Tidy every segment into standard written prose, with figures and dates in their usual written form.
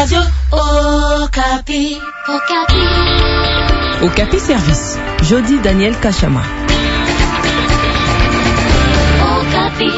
Radio Okapi. Okapi Service. Jody Daniel Kachama. Okapi.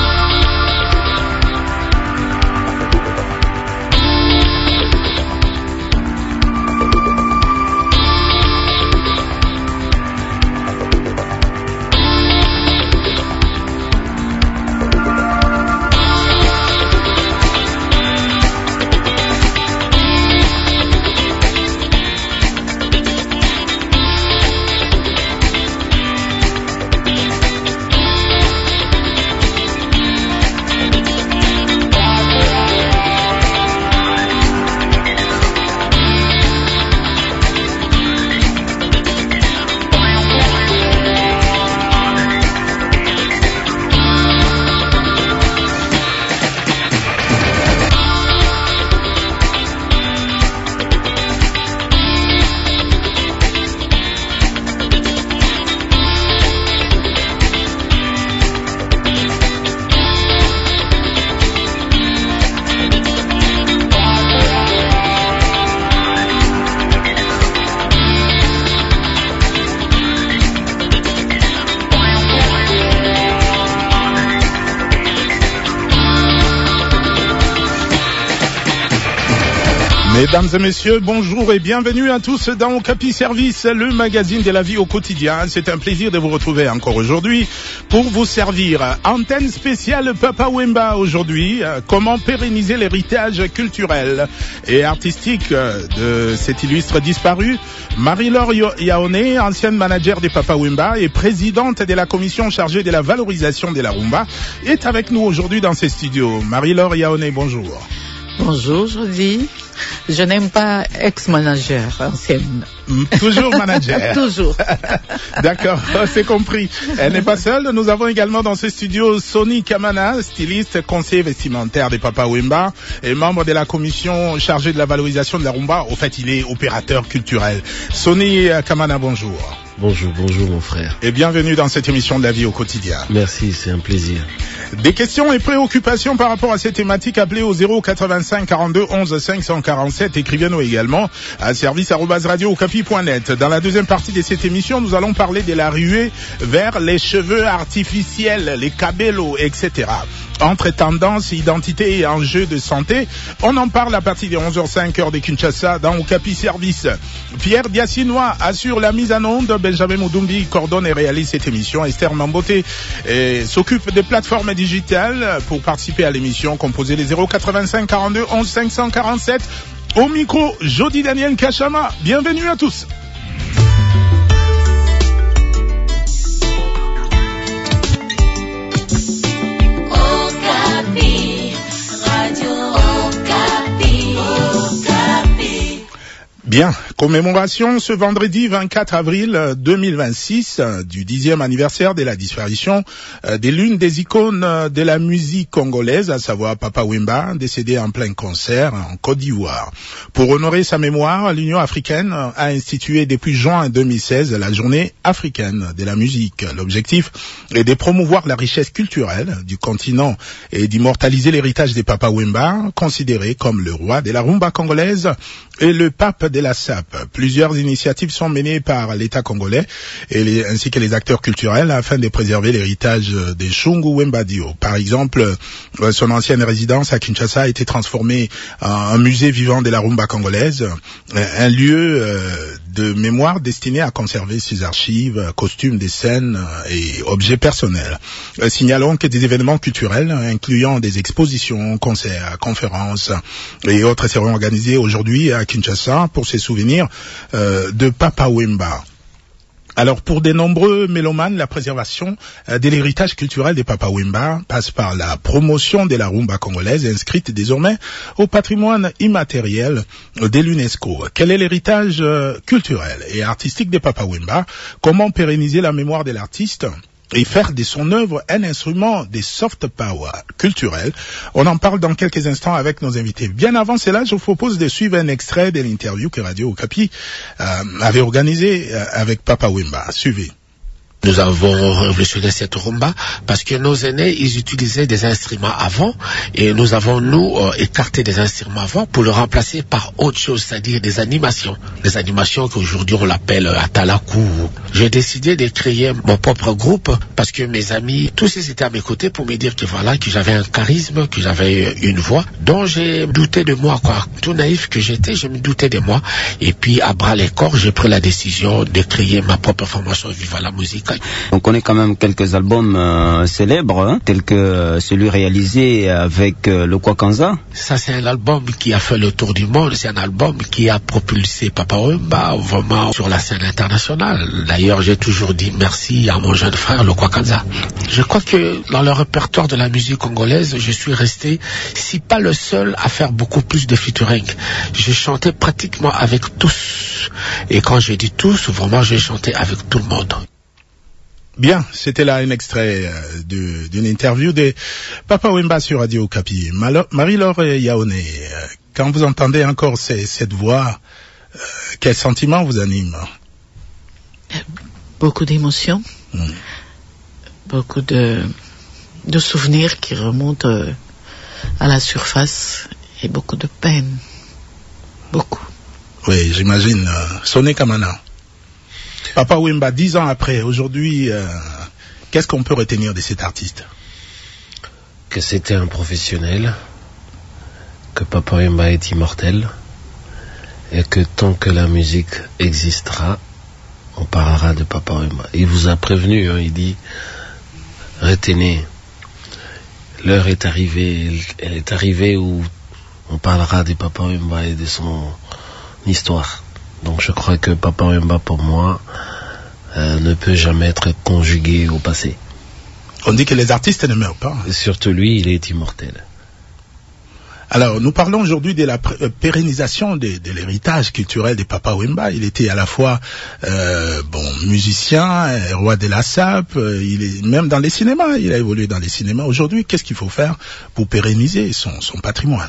Mesdames et messieurs, bonjour et bienvenue à tous dans Okapi Service, le magazine de la vie au quotidien. C'est un plaisir de vous retrouver encore aujourd'hui pour vous servir. Antenne spéciale Papa Wemba aujourd'hui, comment pérenniser l'héritage culturel et artistique de cet illustre disparu. Marie-Laure Yaoné, ancienne manager des Papa Wemba et présidente de la commission chargée de la valorisation de la rumba, est avec nous aujourd'hui dans ces studios. Marie-Laure Yaoné, bonjour. Bonjour, Jody. Je n'aime pas ex-manager, ancienne. Toujours manager. Toujours. D'accord, c'est compris. Elle n'est pas seule. Nous avons également dans ce studio Sonny Kamana, styliste, conseiller vestimentaire des Papa Wemba et membre de la commission chargée de la valorisation de la rumba. Au fait, il est opérateur culturel. Sonny Kamana, bonjour. Bonjour mon frère. Et bienvenue dans cette émission de la vie au quotidien. Merci, c'est un plaisir. Des questions et préoccupations par rapport à cette thématique, appelez au 085 42 11 547. Écrivez-nous également à service@radiocapi.net. Dans la deuxième partie de cette émission, nous allons parler de la ruée vers les cheveux artificiels, les cabellos, etc. Entre tendances, identité et enjeux de santé, on en parle à partir de 11h05 heure de Kinshasa dans Okapi Service. Pierre Diassinois assure la mise en onde, Benjamin Moudumbi coordonne et réalise cette émission, Esther Mamboté s'occupe des plateformes digitales. Pour participer à l'émission, composez les 085 42 11 547. Au micro, Jody Daniel Kachama. Bienvenue à tous. Bien, commémoration ce vendredi 24 avril 2026 du 10e anniversaire de la disparition de l'une des icônes de la musique congolaise, à savoir Papa Wemba, décédé en plein concert en Côte d'Ivoire. Pour honorer sa mémoire, l'Union africaine a institué depuis juin 2016 la journée africaine de la musique. L'objectif est de promouvoir la richesse culturelle du continent et d'immortaliser l'héritage des Papa Wemba, considéré comme le roi de la rumba congolaise et le pape de la SAP. Plusieurs initiatives sont menées par l'État congolais ainsi que les acteurs culturels afin de préserver l'héritage des Shungu Wemba Dio. Par exemple, son ancienne résidence à Kinshasa a été transformée en musée vivant de la rumba congolaise, un lieu de mémoire destiné à conserver ses archives, costumes des scènes et objets personnels. Signalons que des événements culturels, incluant des expositions, concerts, conférences et autres, seront organisés aujourd'hui à Kinshasa pour se souvenir de Papa Wemba. Alors, pour de nombreux mélomanes, la préservation de l'héritage culturel des Papa Wemba passe par la promotion de la rumba congolaise, inscrite désormais au patrimoine immatériel de l'UNESCO. Quel est l'héritage culturel et artistique des Papa Wemba? Comment pérenniser la mémoire de l'artiste et faire de son œuvre un instrument des soft power culturels? On en parle dans quelques instants avec nos invités. Bien avant cela, je vous propose de suivre un extrait de l'interview que Radio Okapi avait organisée avec Papa Wemba. Suivez. Nous avons révolutionné cette rumba parce que nos aînés, ils utilisaient des instruments avant et nous avons, écarté des instruments avant pour le remplacer par autre chose, c'est-à-dire des animations. Des animations qu'aujourd'hui on l'appelle atalaku. J'ai décidé de créer mon propre groupe parce que mes amis, tous ils étaient à mes côtés pour me dire que voilà, que j'avais un charisme, que j'avais une voix, dont j'ai douté de moi, quoi. Tout naïf que j'étais, je me doutais de moi. Et puis, à bras les corps, j'ai pris la décision de créer ma propre formation Viva la musique. On connaît quand même quelques albums célèbres, tels que celui réalisé avec le Kwakanza. Ça, c'est un album qui a fait le tour du monde. C'est un album qui a propulsé Papa Wemba vraiment sur la scène internationale. D'ailleurs, j'ai toujours dit merci à mon jeune frère, le Kwakanza. Je crois que dans le répertoire de la musique congolaise, je suis resté, si pas le seul, à faire beaucoup plus de featuring. Je chantais pratiquement avec tous. Et quand je dis tous, vraiment, j'ai chanté avec tout le monde. Bien, c'était là un extrait d'une interview de Papa Wemba sur Radio Okapi. Marie-Laure Yaoné, quand vous entendez encore cette voix, quel sentiment vous anime? Beaucoup d'émotions, beaucoup de souvenirs qui remontent à la surface et beaucoup de peine. Beaucoup. Oui, j'imagine. Soné Kamana. Papa Wemba, 10 ans après, aujourd'hui, qu'est-ce qu'on peut retenir de cet artiste? Que c'était un professionnel, que Papa Wemba est immortel, et que tant que la musique existera, on parlera de Papa Wemba. Il vous a prévenu, il dit, retenez, l'heure est arrivée, elle est arrivée où on parlera de Papa Wemba et de son histoire. Donc je crois que Papa Wemba, pour moi, ne peut jamais être conjugué au passé. On dit que les artistes ne meurent pas. Et surtout lui, il est immortel. Alors, nous parlons aujourd'hui de la pérennisation de l'héritage culturel de Papa Wemba. Il était à la fois musicien, roi de la sape, il est même dans les cinémas, il a évolué dans les cinémas. Aujourd'hui, qu'est-ce qu'il faut faire pour pérenniser son patrimoine?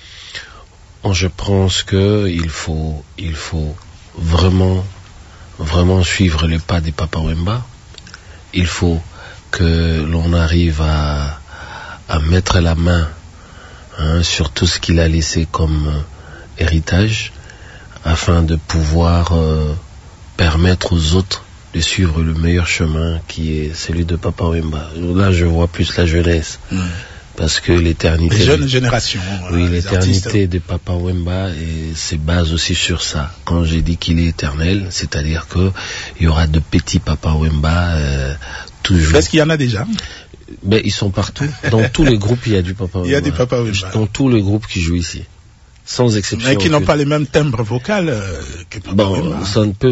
Je pense que il faut vraiment suivre les pas de Papa Wemba. Il faut que l'on arrive à mettre la main sur tout ce qu'il a laissé comme héritage, afin de pouvoir permettre aux autres de suivre le meilleur chemin qui est celui de Papa Wemba. Là, je vois plus la jeunesse. Parce que l'éternité... Les jeunes générations. Oui, l'éternité de Papa Wemba se base aussi sur ça. Quand j'ai dit qu'il est éternel, c'est-à-dire qu'il y aura de petits Papa Wemba toujours. Est-ce qu'il y en a déjà? Mais ils sont partout. Dans tous les groupes, il y a du Papa Wemba. Il y a du Papa Wemba. Dans tous les groupes qui jouent ici. Sans exception. Mais qui n'ont pas les mêmes timbres vocaux que Papa Wemba.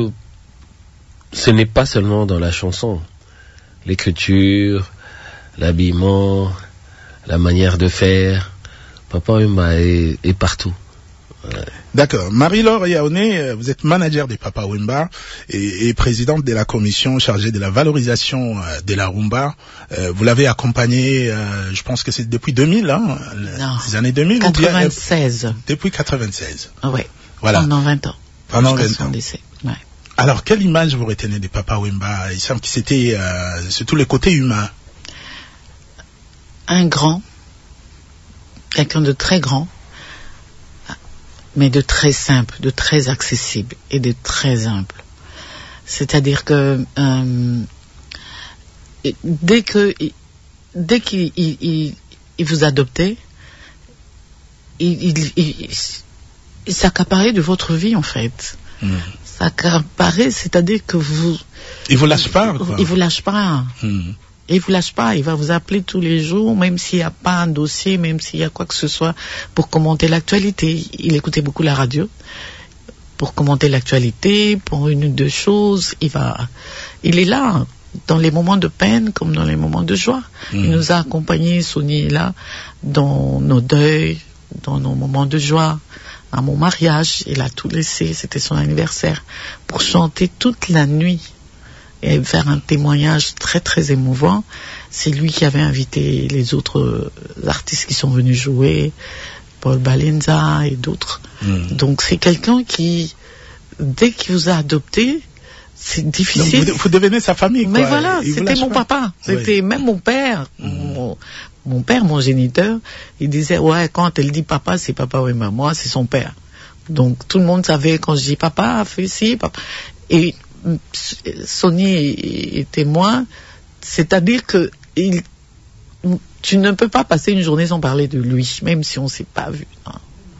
Ce n'est pas seulement dans la chanson. L'écriture, l'habillement, la manière de faire. Papa Wemba est partout. Ouais. D'accord. Marie-Laure Yaoné, vous êtes manager des Papa Wemba et présidente de la commission chargée de la valorisation de la rumba. Vous l'avez accompagné, je pense que c'est depuis 2000, les années 2000 96. Ou bien, depuis 96. Oui. Voilà. Pendant 20 ans. Pendant 20 ans. Ouais. Alors, quelle image vous retenez des Papa Wemba? Il semble que c'était surtout le côté humain. Un grand, quelqu'un de très grand, mais de très simple, de très accessible et de très humble. C'est-à-dire que dès qu'il vous adoptait, il s'accaparait de votre vie en fait. S'accaparer, c'est-à-dire que vous... Il vous lâche pas, quoi. Il vous lâche pas. Et il vous lâche pas, il va vous appeler tous les jours, même s'il n'y a pas un dossier, même s'il y a quoi que ce soit, pour commenter l'actualité. Il écoutait beaucoup la radio, pour commenter l'actualité, pour une ou deux choses. Il est là, dans les moments de peine comme dans les moments de joie. Il nous a accompagnés, Sony est là, dans nos deuils, dans nos moments de joie. À mon mariage, il a tout laissé, c'était son anniversaire, pour chanter toute la nuit. Et faire un témoignage très très émouvant. C'est lui qui avait invité les autres artistes qui sont venus jouer, Paul Balenza et d'autres. Donc c'est quelqu'un qui, dès qu'il vous a adopté, c'est difficile. Donc, vous devenez sa famille, quoi. Mais voilà, Il vous c'était lâche mon pas. papa. C'était même mon père. Mon père, mon géniteur, il disait, ouais, quand elle dit papa, c'est papa Wemba. Moi, c'est son père. Donc, tout le monde savait quand je dis papa, fais ci, papa. Et Sonny est témoin. C'est-à-dire que tu ne peux pas passer une journée sans parler de lui, même si on ne s'est pas vu. Non.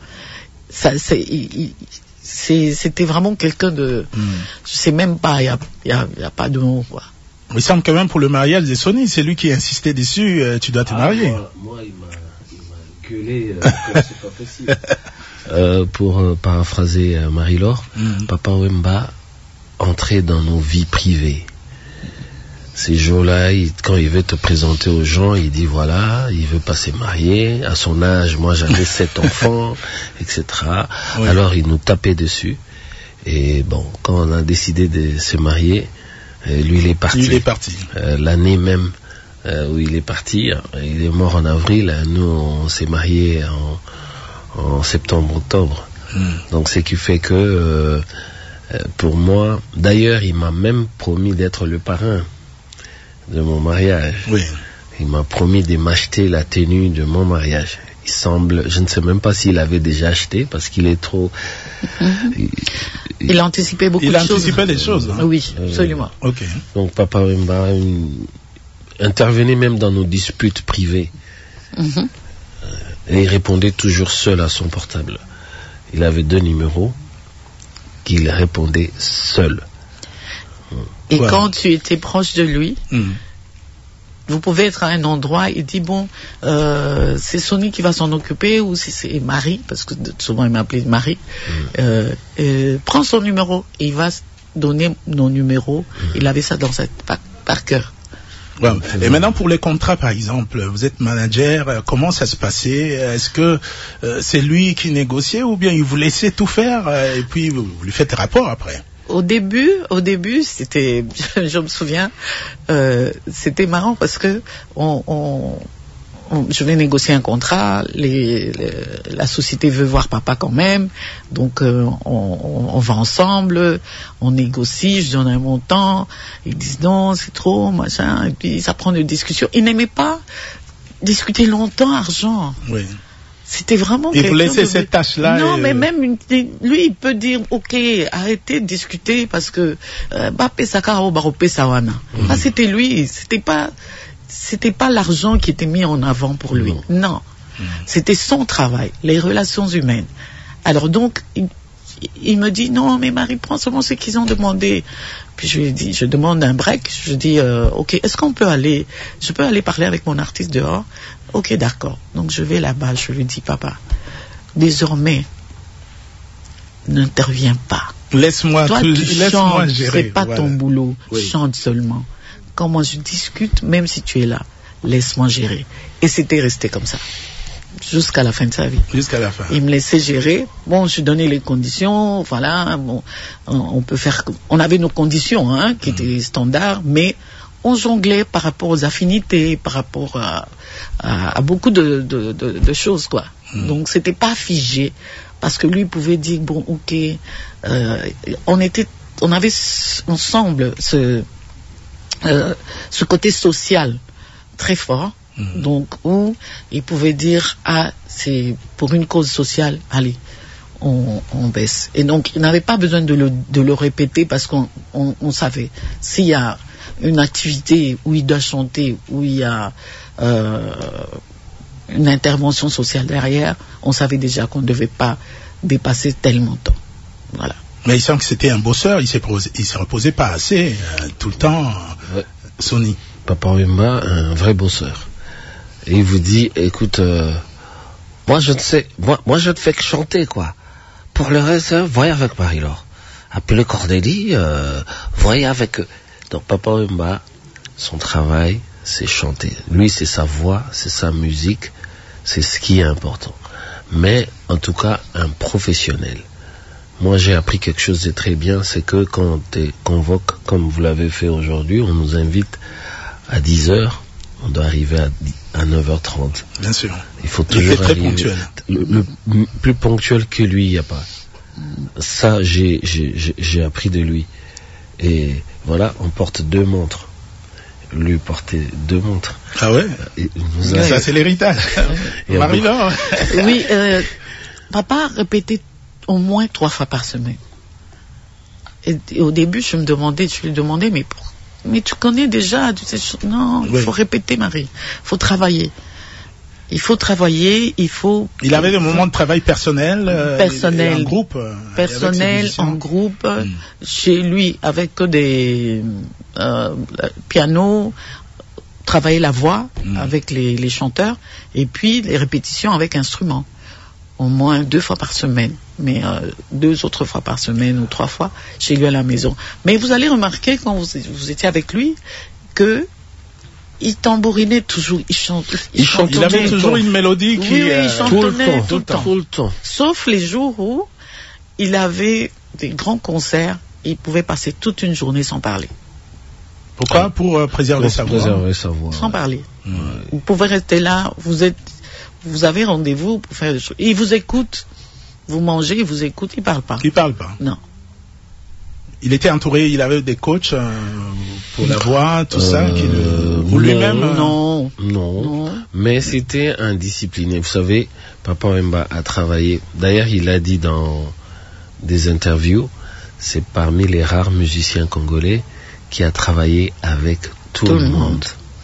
C'était vraiment quelqu'un de... Je sais même pas, il y a pas de nom, quoi. Il semble quand même pour le mariage de Sonny, c'est lui qui a insisté dessus, tu dois te marier. Moi, il m'a gueulé que c'est pas possible. Pour paraphraser Marie-Laure, Papa Wemba entrait dans nos vies privées. Ces jours-là, quand il veut te présenter aux gens, il dit voilà, il veut pas se marier. À son âge, moi j'avais 7 enfants, etc. Oui. Alors il nous tapait dessus. Et bon, quand on a décidé de se marier, lui il est parti. L'année même où il est parti, il est mort en avril. Nous on s'est mariés en septembre-octobre. Donc c'est qui fait que pour moi, d'ailleurs il m'a même promis d'être le parrain de mon mariage. Oui. Il m'a promis de m'acheter la tenue de mon mariage. Il semble, je ne sais même pas s'il avait déjà acheté parce qu'il est trop... Il anticipait beaucoup de choses. Il anticipait des choses. Hein. Oui, absolument. Ok. Donc Papa Wemba intervenait même dans nos disputes privées. Et il répondait toujours seul à son portable. Il avait 2 numéros qu'il répondait seul. Et quand tu étais proche de lui, vous pouvez être à un endroit, il dit bon, c'est Sonny qui va s'en occuper ou c'est Marie, parce que souvent il m'appelait Marie, prends son numéro et il va donner nos numéros. Il avait ça dans sa par cœur. Ouais. Et maintenant pour les contrats par exemple, vous êtes manager, comment ça se passait? Est-ce que c'est lui qui négociait ou bien il vous laissait tout faire et puis vous lui faites rapport après? Au début, c'était, je me souviens, c'était marrant parce que je vais négocier un contrat, la société veut voir papa quand même, donc on va ensemble, on négocie, je donne un montant, ils disent non, c'est trop, machin, et puis ça prend une discussion. Ils n'aimaient pas discuter longtemps argent. Oui. C'était vraiment... Et vous laissez cette tâche-là. Non, mais même lui, il peut dire, ok, arrêtez de discuter parce que ça, c'était lui. C'était pas l'argent qui était mis en avant pour lui. Non. C'était son travail, les relations humaines. Alors donc, il me dit, non, mais Marie, prends seulement ce qu'ils ont demandé. Puis je lui ai dit, je demande un break. Je dis, ok, est-ce qu'on peut aller, je peux aller parler avec mon artiste dehors? Ok, d'accord. Donc je vais là-bas, je lui dis, papa, désormais, n'interviens pas. Laisse-moi gérer. C'est pas ton boulot. Oui. Chante seulement. Quand moi je discute, même si tu es là, laisse-moi gérer. Et c'était resté comme ça. Jusqu'à la fin de sa vie. Jusqu'à la fin. Il me laissait gérer. Bon, je donnais les conditions, voilà. Bon, on peut faire. On avait nos conditions, hein, qui étaient standards, mais on jonglait par rapport aux affinités, par rapport à beaucoup de choses, quoi. Donc c'était pas figé, parce que lui pouvait dire bon, ok, on avait ensemble ce côté social très fort. Donc, où il pouvait dire, ah, c'est pour une cause sociale, allez, on baisse. Et donc, il n'avait pas besoin de le répéter parce qu'on savait. S'il y a une activité où il doit chanter, où il y a une intervention sociale derrière, on savait déjà qu'on ne devait pas dépasser tel montant. Voilà. Mais il semble que c'était un bosseur, il se reposait pas assez, tout le temps, Sonny. Papa Wemba, un vrai bosseur. Et il vous dit, écoute, moi je ne fais que chanter, quoi. Pour le reste, voyez avec Marie-Laure. Appelez Cordélie, voyez avec eux. Donc Papa Wemba, son travail, c'est chanter. Lui, c'est sa voix, c'est sa musique, c'est ce qui est important. Mais, en tout cas, un professionnel. Moi, j'ai appris quelque chose de très bien, c'est que quand on te convoque, comme vous l'avez fait aujourd'hui, on nous invite à 10h, on doit arriver à 9h30. Bien sûr. Il faut toujours très arriver. Ponctuel. Le plus ponctuel que lui, il n'y a pas. Ça, j'ai appris de lui. Et voilà, on porte 2 montres. Lui portait 2 montres. Ah ouais? Ça, c'est l'héritage. Et Marie-Laure. Oui, papa répétait au moins 3 fois par semaine. Et au début, je lui demandais, mais tu connais déjà, tu sais, non, il faut répéter, Marie. Il faut travailler. Il avait des moments de travail personnel, en groupe. Personnel, en groupe, chez lui, avec des pianos, travailler la voix avec les chanteurs, et puis les répétitions avec instruments. Au moins 2 fois par semaine, mais 2 autres fois par semaine ou 3 fois chez lui à la maison. Mais vous allez remarquer quand vous étiez avec lui que il tambourinait toujours, il chantait. Il avait toujours une mélodie qui... il chantonnait tout le temps. Sauf les jours où il avait des grands concerts, il pouvait passer toute une journée sans parler. Pourquoi? Pour préserver sa voix. Sans parler. Vous pouvez rester là, vous avez rendez-vous pour faire des choses. Il vous écoute, vous mangez, il vous écoute, il parle pas. Il parle pas. Non. Il était entouré, il avait des coachs pour la voix, tout ça, ou lui-même. Non. Mais c'était indiscipliné. Vous savez, Papa Wemba a travaillé. D'ailleurs, il a dit dans des interviews, c'est parmi les rares musiciens congolais qui a travaillé avec tout le monde.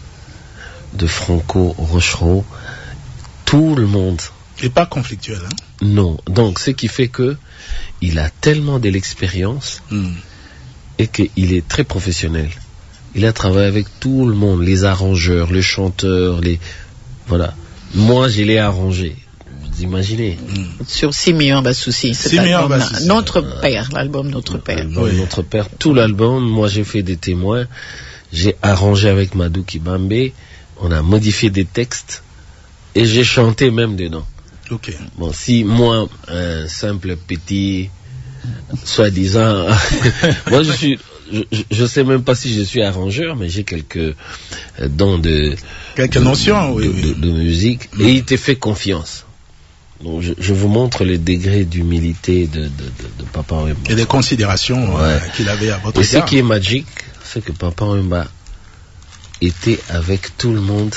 De Franco Rochereau, tout le monde. Et pas conflictuel, hein? Non. Donc, ce qui fait que il a tellement de l'expérience et qu'il est très professionnel. Il a travaillé avec tout le monde, les arrangeurs, les chanteurs, voilà. Moi, je l'ai arrangé. Vous imaginez? Sur Simeon Bassouci. Notre Père, l'album Notre Père. Notre Père, tout l'album. Moi, j'ai fait des témoins. J'ai arrangé avec Madou Kibambe. On a modifié des textes. Et j'ai chanté même dedans. Ok. Bon, si moi, un simple petit, soi-disant, moi je sais même pas si je suis arrangeur, mais j'ai quelques dons quelques notions, de musique, et il te fait confiance. Donc je vous montre les degrés d'humilité de Papa Wemba. Et les considérations qu'il avait à votre égard. Et ce qui est magique, c'est que Papa Wemba était avec tout le monde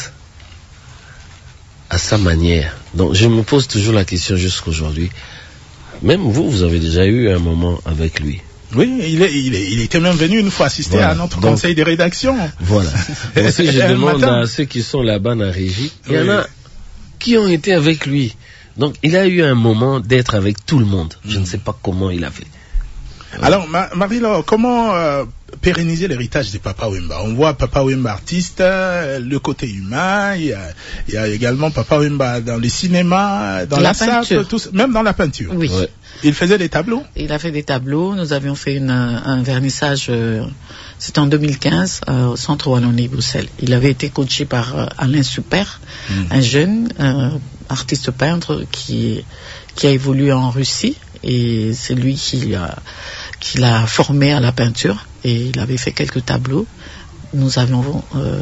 à sa manière. Donc je me pose toujours la question jusqu'aujourd'hui. Même vous avez déjà eu un moment avec lui. Oui, il était même venu une fois assister à notre conseil de rédaction. Voilà. Et si je demande à ceux qui sont là-bas dans la régie, il y en a qui ont été avec lui. Donc il a eu un moment d'être avec tout le monde. Je ne sais pas comment il a fait. Alors, Marie-Laure, comment pérenniser l'héritage de Papa Wemba? On voit Papa Wemba artiste, le côté humain, il y a également Papa Wemba dans le cinéma, dans la peinture, même dans la peinture. Oui. Ouais. Il faisait des tableaux? Il a fait des tableaux. Nous avions fait un vernissage, c'était en 2015, au Centre Wallonie-Bruxelles. Il avait été coaché par Alain Super, un jeune artiste peintre qui a évolué en Russie. Et c'est lui qui l'a formé à la peinture, et il avait fait quelques tableaux. Nous avions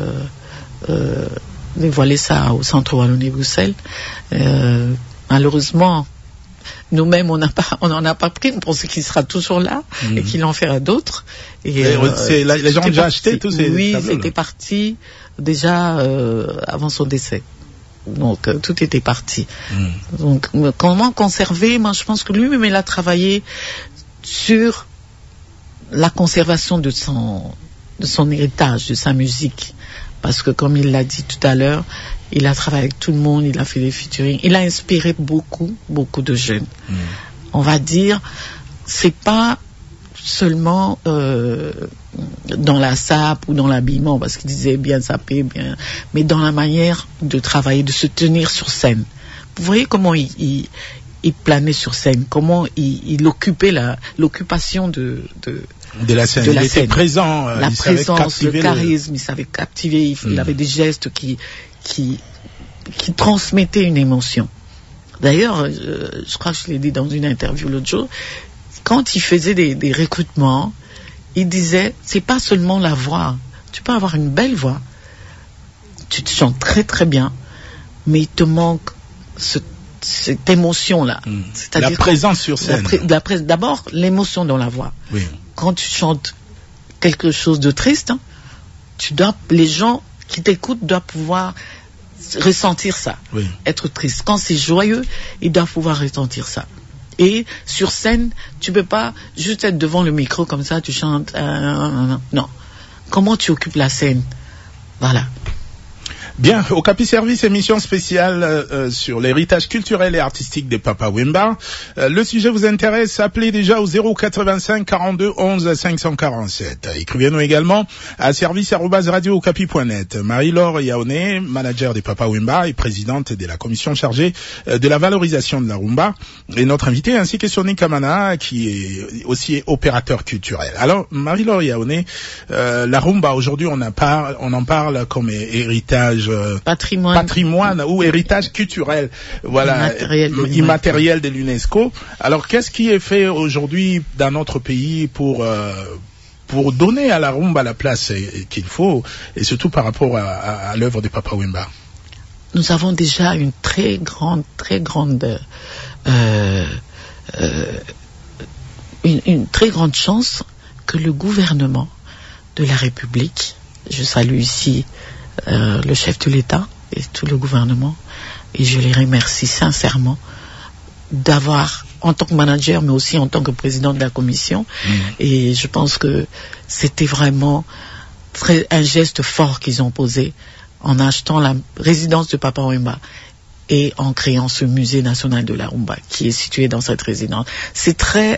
dévoilé ça au Centre Wallonie-Bruxelles. Malheureusement, nous-mêmes, on n'en a pas pris. On pensait qu'il sera toujours là et qu'il en fera d'autres. Et les gens ont déjà acheté tous ces tableaux. Oui, c'était parti déjà avant son décès. Donc tout était parti. Donc comment conserver? Moi je pense que lui-même il a travaillé sur la conservation de son héritage, de sa musique, parce que comme il l'a dit tout à l'heure, il a travaillé avec tout le monde, il a fait des featuring, il a inspiré beaucoup de jeunes. On va dire, c'est pas seulement dans la sape ou dans l'habillement, parce qu'il disait bien saper, bien, mais dans la manière de travailler, de se tenir sur scène. Vous voyez comment il planait sur scène, comment il occupait l'occupation de la scène. Il était présent, la présence, le charisme, il savait captiver, il avait des gestes qui transmettaient une émotion. D'ailleurs, je crois que je l'ai dit dans une interview l'autre jour, quand il faisait des recrutements, il disait, c'est pas seulement la voix. Tu peux avoir une belle voix, tu te chantes très très bien, mais il te manque cette émotion-là. C'est-à-dire la présence sur scène. D'abord, l'émotion dans la voix. Oui. Quand tu chantes quelque chose de triste, hein, les gens qui t'écoutent doivent pouvoir ressentir ça, oui. Être triste. Quand c'est joyeux, ils doivent pouvoir ressentir ça. Et sur scène, tu peux pas juste être devant le micro comme ça, tu chantes. Non. Comment tu occupes la scène? Voilà. Bien, Okapi Service, émission spéciale sur l'héritage culturel et artistique des Papa Wemba. Le sujet vous intéresse, appelez déjà au 085 42 11 547. Écrivez-nous également à service@radio-okapi.net. Marie-Laure Yaoné, manager des Papa Wemba et présidente de la commission chargée de la valorisation de la rumba, et notre invité, ainsi que Sonny Kamana, qui est aussi opérateur culturel. Alors, Marie-Laure Yaoné, la rumba, aujourd'hui, on en parle comme héritage patrimoine ou héritage culturel, voilà, immatériel de l'UNESCO. Alors, qu'est-ce qui est fait aujourd'hui dans notre pays pour donner à la rumba la place qu'il faut, et surtout par rapport à l'œuvre de Papa Wemba? Nous avons déjà une très grande une très grande chance que le gouvernement de la République, je salue ici le chef de l'État et tout le gouvernement, et je les remercie sincèrement d'avoir, en tant que manager, mais aussi en tant que président de la commission, et je pense que c'était vraiment un geste fort qu'ils ont posé en achetant la résidence de Papa Wemba et en créant ce musée national de la rumba qui est situé dans cette résidence. C'est très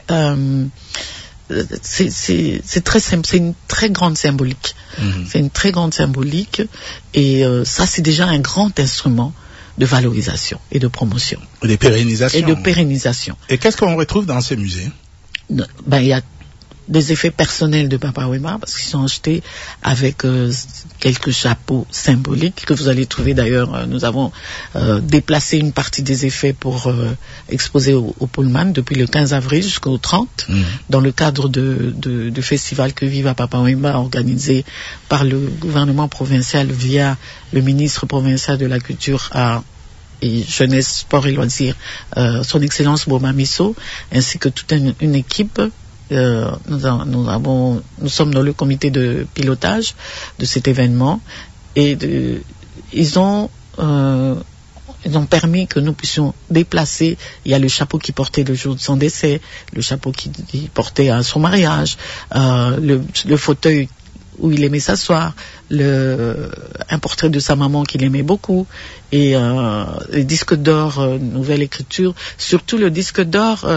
c'est très simple, c'est une très grande symbolique. C'est une très grande symbolique, et ça, c'est déjà un grand instrument de valorisation et de promotion. Et de pérennisation. Et qu'est-ce qu'on retrouve dans ces musées? Ben, il y a des effets personnels de Papa Wemba, parce qu'ils sont achetés avec quelques chapeaux symboliques que vous allez trouver. D'ailleurs, nous avons déplacé une partie des effets pour exposer au Pullman depuis le 15 avril jusqu'au 30, dans le cadre du festival Que Viva Papa Wemba, organisé par le gouvernement provincial via le ministre provincial de la Culture et Jeunesse, Sport et Loisirs, son Excellence Boma Misso, ainsi que toute une équipe. Nous sommes dans le comité de pilotage de cet événement, et ils ont permis que nous puissions déplacer. Il y a le chapeau qui portait le jour de son décès, le chapeau qui portait à son mariage, le fauteuil où il aimait s'asseoir, un portrait de sa maman qu'il aimait beaucoup, et les disques d'or nouvelle écriture, surtout le disque d'or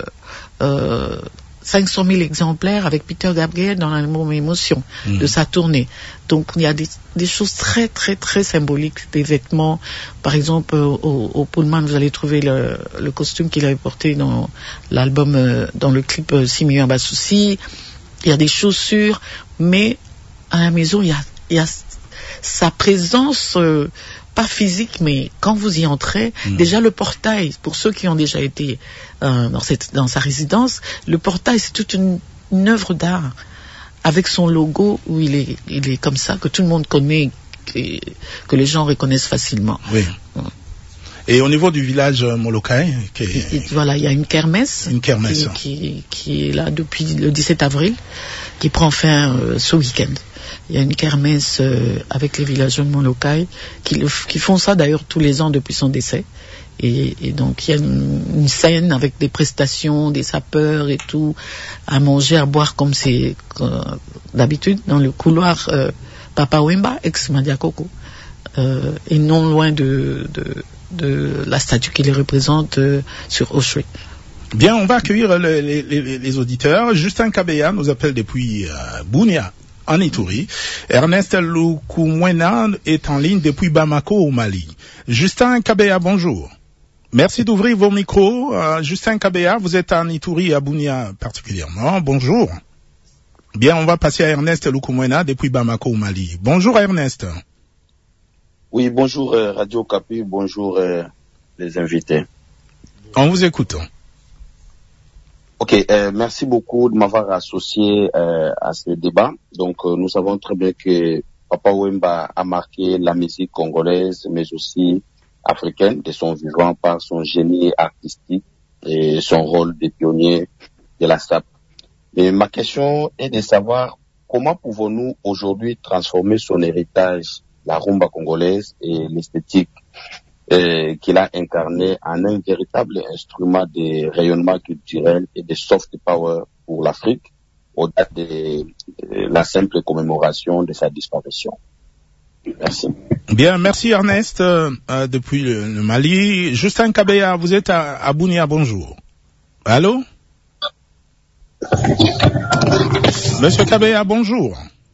500 000 exemplaires avec Peter Gabriel dans l'amour et émotion de sa tournée. Donc il y a des choses très très très symboliques, des vêtements. Par exemple, au Pullman, vous allez trouver le costume qu'il avait porté dans l'album, dans le clip Simiyu Abassoussi. Il y a des chaussures, mais à la maison, il y a sa présence, pas physique, mais quand vous y entrez, déjà le portail, pour ceux qui ont déjà été dans sa résidence, le portail, c'est toute une œuvre d'art avec son logo où il est comme ça, que tout le monde connaît, que les gens reconnaissent facilement. Oui. Et au niveau du village Molokai, voilà, il y a une kermesse, qui est là depuis le 17 avril, qui prend fin ce week-end. Il y a une kermesse avec les villageois de Molokai qui font ça d'ailleurs tous les ans depuis son décès. Et donc il y a une scène avec des prestations, des sapeurs et tout, à manger, à boire comme c'est d'habitude dans le couloir Papa Wemba, ex-Madiakoko, et non loin de la statue qui les représente sur Oshwe. Bien, on va accueillir les auditeurs. Justin Kabeya nous appelle depuis Bunia, en Ituri. Ernest Lukumwena est en ligne depuis Bamako, au Mali. Justin Kabeya, bonjour. Merci d'ouvrir vos micros. Justin Kabeya, vous êtes en Ituri, à Bunia particulièrement. Bonjour. Bien, on va passer à Ernest Lukumwena depuis Bamako, au Mali. Bonjour Ernest. Oui, bonjour Radio Okapi, bonjour les invités. On vous écoute. Ok, merci beaucoup de m'avoir associé à ce débat. Donc, nous savons très bien que Papa Wemba a marqué la musique congolaise, mais aussi africaine, de son vivant par son génie artistique et son rôle de pionnier de la SAP. Et ma question est de savoir comment pouvons-nous aujourd'hui transformer son héritage, la rumba congolaise et l'esthétique qu'il a incarné en un véritable instrument de rayonnement culturel et de soft power pour l'Afrique, au-delà de la simple commémoration de sa disparition? Merci. Bien, merci Ernest, depuis le Mali. Justin Kabeya, vous êtes à Bunia, bonjour. Allô? Monsieur Kabeya, bonjour.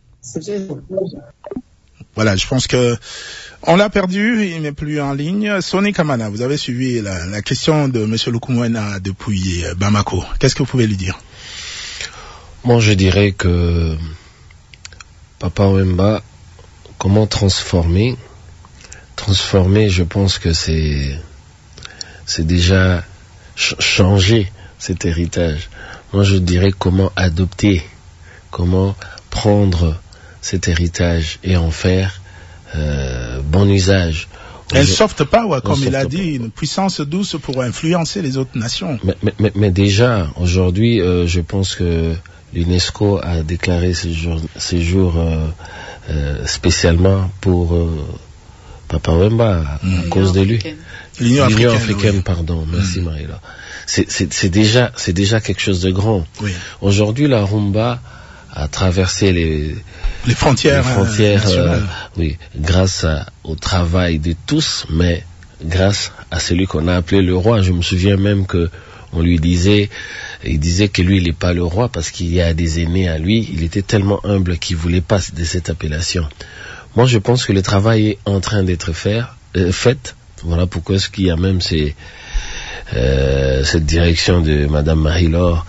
Voilà, je pense que on l'a perdu, il n'est plus en ligne. Sonny Kamana, vous avez suivi la question de Monsieur Lukumwena depuis Bamako. Qu'est-ce que vous pouvez lui dire? Moi, je dirais que Papa Wemba, comment transformer, je pense que c'est déjà changer cet héritage. Moi, je dirais comment adopter, comment prendre cet héritage et en faire bon usage. Un soft power, comme il a dit, une puissance douce pour influencer les autres nations. Mais déjà, aujourd'hui, je pense que l'UNESCO a déclaré ces jours spécialement pour Papa Wemba à cause de lui. L'Union africaine, oui. Pardon, merci Marie-Laure. C'est déjà quelque chose de grand. Oui. Aujourd'hui, la rumba a traversé les frontières oui, grâce au travail de tous, mais grâce à celui qu'on a appelé le roi. Je me souviens même que on lui disait, il disait que lui il n'est pas le roi parce qu'il y a des aînés à lui. Il était tellement humble qu'il voulait pas de cette appellation. Moi, je pense que le travail est en train d'être fait. Voilà pourquoi est-ce qu'il y a même cette direction de Madame Marie-Laure,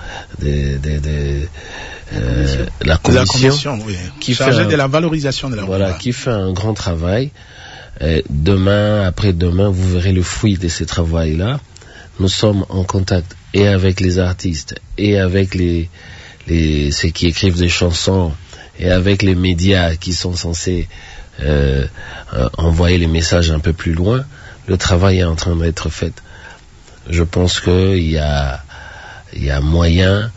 la commission oui, qui chargée de la valorisation de la rumba. Voilà, qui fait un grand travail. Demain, après-demain, vous verrez le fruit de ce travail-là. Nous sommes en contact et avec les artistes et avec ceux qui écrivent des chansons et avec les médias qui sont censés envoyer les messages un peu plus loin. Le travail est en train d'être fait. Je pense qu'il y a moyen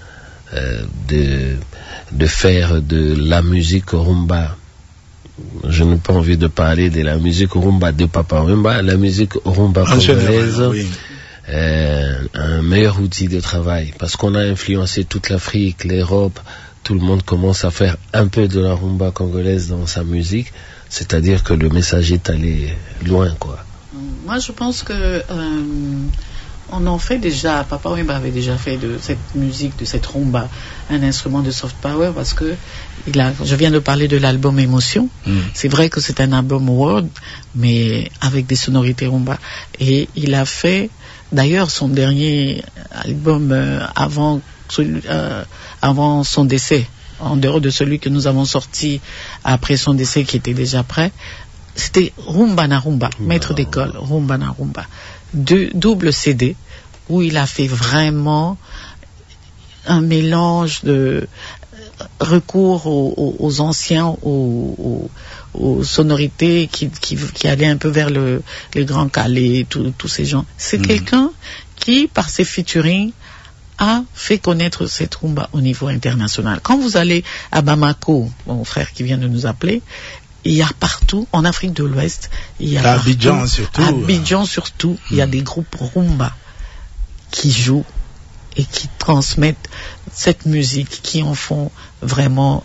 de faire de la musique rumba. Je n'ai pas envie de parler de la musique rumba de Papa Wemba, la musique rumba congolaise, oui. Un meilleur outil de travail, parce qu'on a influencé toute l'Afrique, l'Europe, tout le monde commence à faire un peu de la rumba congolaise dans sa musique, c'est-à-dire que le message est allé loin, quoi. Moi, je pense que on en fait déjà. Papa Wemba avait déjà fait de cette musique, de cette rumba, un instrument de soft power, parce que je viens de parler de l'album Émotion. C'est vrai que c'est un album world, mais avec des sonorités rumba. Et il a fait, d'ailleurs, son dernier album avant son décès, en dehors de celui que nous avons sorti après son décès, qui était déjà prêt. C'était Rumba na Rumba, maître d'école, Rumba na Rumba. Double CD, où il a fait vraiment un mélange de recours aux anciens, aux sonorités qui allaient un peu vers les grands Calais, tous ces gens. C'est quelqu'un qui, par ses featuring, a fait connaître cette rumba au niveau international. Quand vous allez à Bamako, mon frère qui vient de nous appeler, il y a partout, en Afrique de l'Ouest, il y a Abidjan surtout, il y a des groupes rumba qui jouent et qui transmettent cette musique, qui en font vraiment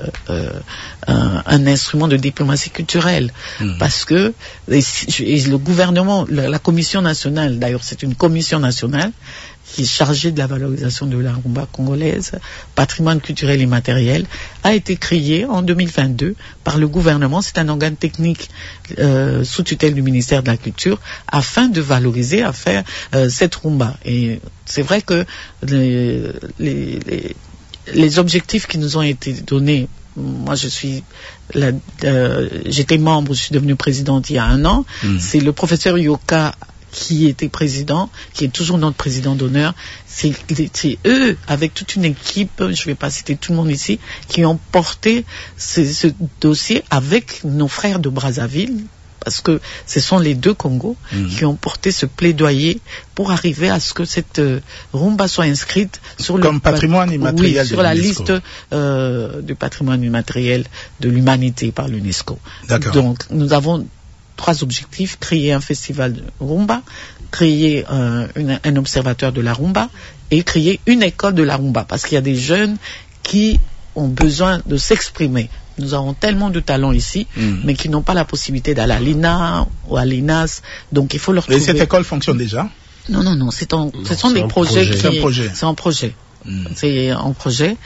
un instrument de diplomatie culturelle. Parce que le gouvernement, la commission nationale, d'ailleurs c'est une commission nationale qui est chargée de la valorisation de la rumba congolaise, patrimoine culturel et matériel, a été créée en 2022 par le gouvernement. C'est un organe technique sous tutelle du ministère de la Culture, afin de valoriser, à faire cette rumba. Et c'est vrai que les objectifs qui nous ont été donnés, moi j'étais membre, je suis devenue présidente il y a 1 an, c'est le professeur Yoka qui était président, qui est toujours notre président d'honneur. C'est eux, avec toute une équipe, je ne vais pas citer tout le monde ici, qui ont porté ce dossier avec nos frères de Brazzaville, parce que ce sont les deux Congos qui ont porté ce plaidoyer pour arriver à ce que cette rumba soit inscrite sur comme patrimoine immatériel sur la liste du patrimoine immatériel de l'humanité par l'UNESCO. Donc nous avons 3 objectifs: créer un festival de rumba, créer un observatoire de la rumba et créer une école de la rumba, parce qu'il y a des jeunes qui ont besoin de s'exprimer. Nous avons tellement de talents ici, mais qui n'ont pas la possibilité d'aller à l'INA ou à l'INAS, donc il faut leur trouver... Et cette école fonctionne déjà? Non, ce sont des projets. C'est un projet. C'est un projet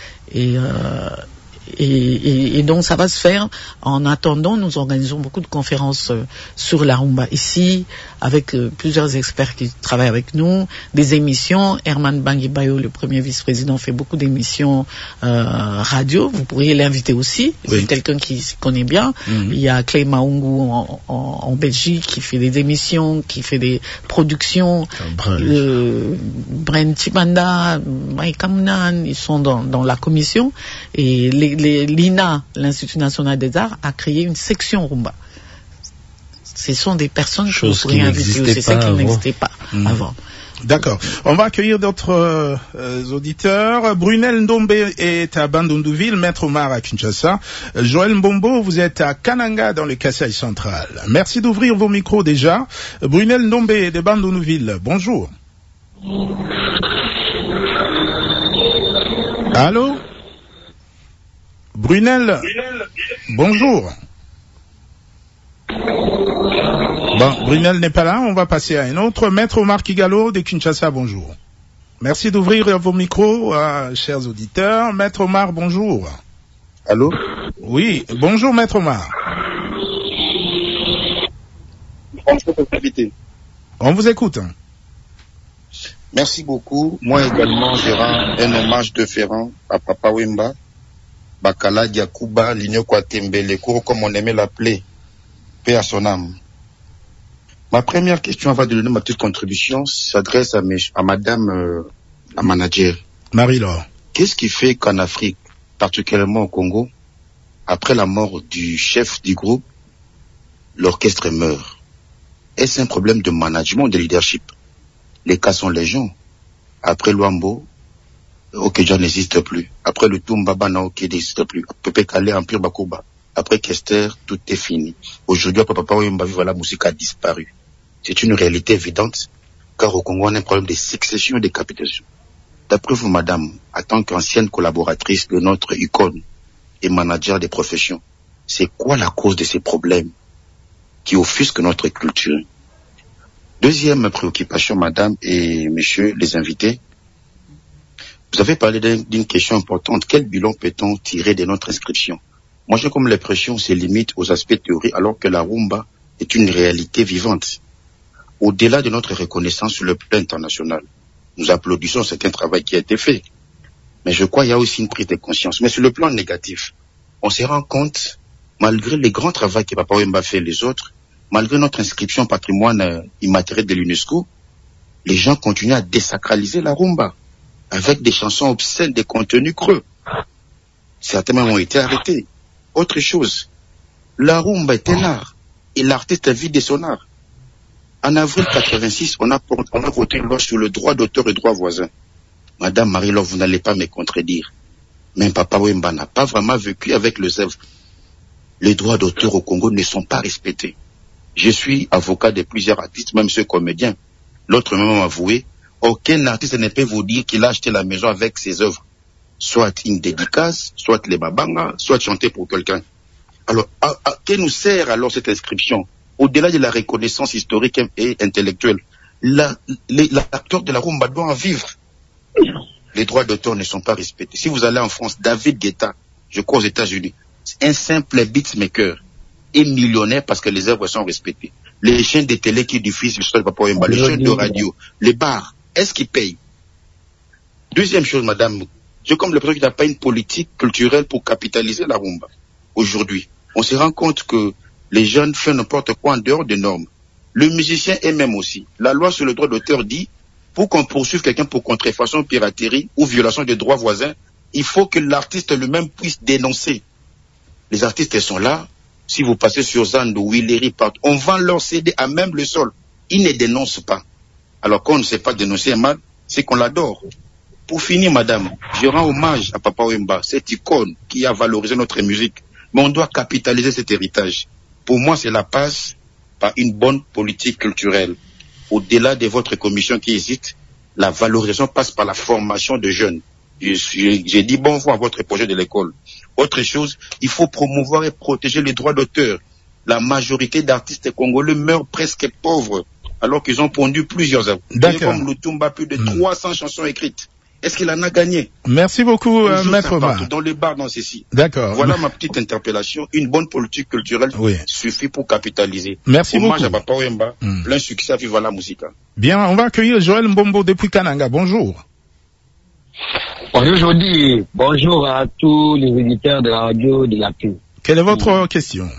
et donc ça va se faire. En attendant, nous organisons beaucoup de conférences sur la rumba ici, avec plusieurs experts qui travaillent avec nous, des émissions. Herman Bangibayo, le premier vice-président, fait beaucoup d'émissions radio. Vous pourriez l'inviter aussi. C'est quelqu'un qui s'y connaît bien. Il y a Clay Maungu en Belgique qui fait des émissions, qui fait des productions. Bren Chibanda, Mike Kamnan, ils sont dans la commission. Et l'INA, l'Institut National des Arts, a créé une section rumba. Ce sont des personnes que vous pourriez inviter aussi, c'est qui n'existait pas avant. D'accord. On va accueillir d'autres auditeurs. Brunel Ndombe est à Bandundouville, Maître Omar à Kinshasa. Joël Mbombo, vous êtes à Kananga dans le Kasaï central. Merci d'ouvrir vos micros déjà. Brunel Ndombe de Bandundouville, bonjour. Allô? Brunel, bonjour. Bon, Brunel n'est pas là, on va passer à un autre. Maître Omar Kigalo de Kinshasa, bonjour. Merci d'ouvrir vos micros, chers auditeurs. Maître Omar, bonjour. Allô? Oui, bonjour Maître Omar. On vous écoute. Merci beaucoup. Moi également, je rends un hommage de Ferrand à Papa Wemba, Bakala Diakouba, Ligno Kwatembe, les cours comme on aimait l'appeler, paix à son âme. Ma première question, avant de donner ma petite contribution, s'adresse à madame la manager. Marie-Laure. Qu'est-ce qui fait qu'en Afrique, particulièrement au Congo, après la mort du chef du groupe, l'orchestre meurt? Est-ce un problème de management ou de leadership? Les cas sont légion. Après Luambo, Okeja n'existe plus. Après le Tumbaba Naoke n'existe plus. Pepe Kale, Empire Bakuba. Après Kester, tout est fini. Aujourd'hui, Papa Wemba, la musique a disparu. C'est une réalité évidente, car au Congo, on a un problème de succession et de capitation. D'après vous, madame, en tant qu'ancienne collaboratrice de notre icône et manager des professions, c'est quoi la cause de ces problèmes qui offusquent notre culture? Deuxième préoccupation, madame et messieurs les invités, vous avez parlé d'une question importante. Quel bilan peut-on tirer de notre inscription? Moi, j'ai comme l'impression se limite aux aspects théoriques, alors que la rumba est une réalité vivante. Au-delà de notre reconnaissance sur le plan international, nous applaudissons certains travail qui a été fait. Mais je crois qu'il y a aussi une prise de conscience. Mais sur le plan négatif, on se rend compte, malgré les grands travaux que Papa Wemba fait et les autres, malgré notre inscription au patrimoine immatériel de l'UNESCO, les gens continuent à désacraliser la rumba avec des chansons obscènes, des contenus creux. Certains même ont été arrêtés. Autre chose, la rumba est un art et l'artiste vit de son art. En avril 86, on a voté une loi sur le droit d'auteur et droit voisin. Madame Marie-Laure, vous n'allez pas me contredire. Même Papa Wemba n'a pas vraiment vécu avec le zèbre. Les droits d'auteur au Congo ne sont pas respectés. Je suis avocat de plusieurs artistes, même ceux comédiens. L'autre même m'a avoué, aucun artiste ne peut vous dire qu'il a acheté la maison avec ses œuvres. Soit une dédicace, soit les babanga, soit chanter pour quelqu'un. Alors, à que nous sert alors cette inscription? Au-delà de la reconnaissance historique et intellectuelle, l'acteur de la rumba doit en vivre. Les droits d'auteur ne sont pas respectés. Si vous allez en France, David Guetta, je crois aux États-Unis, c'est un simple beatmaker, est millionnaire parce que les œuvres sont respectées. Les chaînes de télé qui diffusent l'histoire de Papa Wemba, les chaînes de radio, les bars, est-ce qu'ils payent? Deuxième chose, madame, j'ai comme l'impression qu'il n'y a pas une politique culturelle pour capitaliser la rumba. Aujourd'hui, on se rend compte que les jeunes font n'importe quoi en dehors des normes. Le musicien est même aussi. La loi sur le droit d'auteur dit, pour qu'on poursuive quelqu'un pour contrefaçon, piraterie ou violation des droits voisins, il faut que l'artiste lui-même puisse dénoncer. Les artistes sont là, Si vous passez sur Zando, Willery, partout, on vend leur CD à même le sol. Ils ne dénoncent pas. Alors qu'on ne sait pas dénoncer un mal, c'est qu'on l'adore. Pour finir, madame, je rends hommage à Papa Wemba, cette icône qui a valorisé notre musique. Mais on doit capitaliser cet héritage. Pour moi, cela passe par une bonne politique culturelle. Au-delà de votre commission qui hésite, la valorisation passe par la formation de jeunes. J'ai dit bon vent à votre projet de l'école. Autre chose, il faut promouvoir et protéger les droits d'auteur. La majorité d'artistes congolais meurent presque pauvres, alors qu'ils ont pondu plusieurs œuvres. Comme Lutumba, plus de 300 chansons écrites. Est-ce qu'il en a gagné? Merci beaucoup, Maître Omar. Dans les bars, dans ceci. D'accord. Voilà ma petite interpellation. Une bonne politique culturelle suffit pour capitaliser. Merci Hommage beaucoup. à Papa Wemba. Plein succès à Viva la Musica. Bien, on va accueillir Joël Mbombo depuis Kananga. Bonjour. Bonjour Jody. Bonjour à tous les éditeurs de la radio de la PU. Quelle est votre question?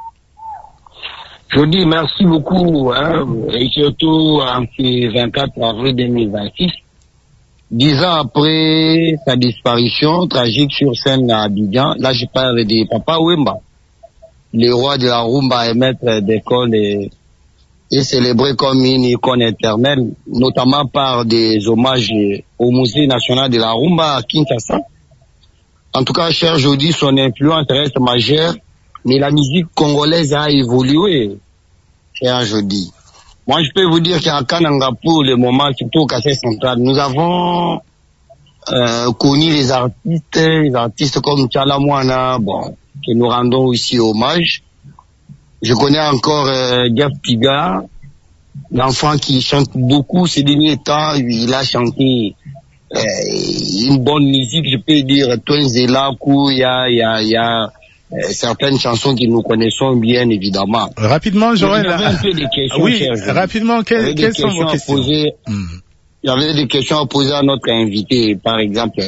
Jody, merci beaucoup. Et surtout en ce 24 avril 2026. 10 ans après sa disparition tragique sur scène à Abidjan, là je parle de Papa Wemba, le roi de la rumba et maître d'école et célébré comme une icône éternelle, notamment par des hommages au Musée national de la rumba à Kinshasa. En tout cas, cher Jody, son influence reste majeure, mais la musique congolaise a évolué, cher Jody. Moi, je peux vous dire qu'à Kananga, pour le moment, surtout au Kassai central, nous avons connu les artistes comme Tchalamouana, que nous rendons ici hommage. Je connais encore Jeff Piga, l'enfant qui chante beaucoup ces derniers temps. Il a chanté une bonne musique, je peux dire, Twenzela, il y a certaines chansons que nous connaissons bien évidemment. Rapidement, Joël. Il y avait un peu des questions. Oui, rapidement, quelles sont vos questions? Il y avait des questions à poser à notre invité, par exemple.